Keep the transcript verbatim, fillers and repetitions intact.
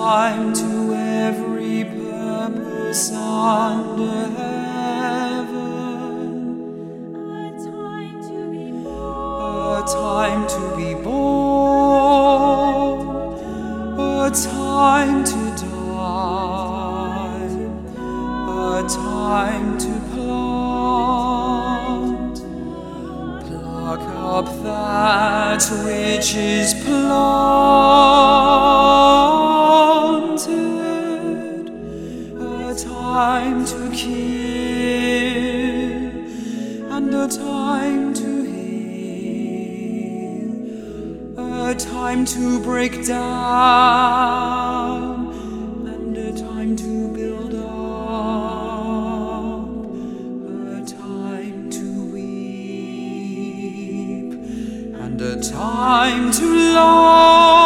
time to every purpose under heaven, a time to be born, a time to be born, a time to die, a time to plant, pluck up that which is planted, a time to kill, and a time to heal, a time to break down, and a time to build up, a time to weep, and a time to love.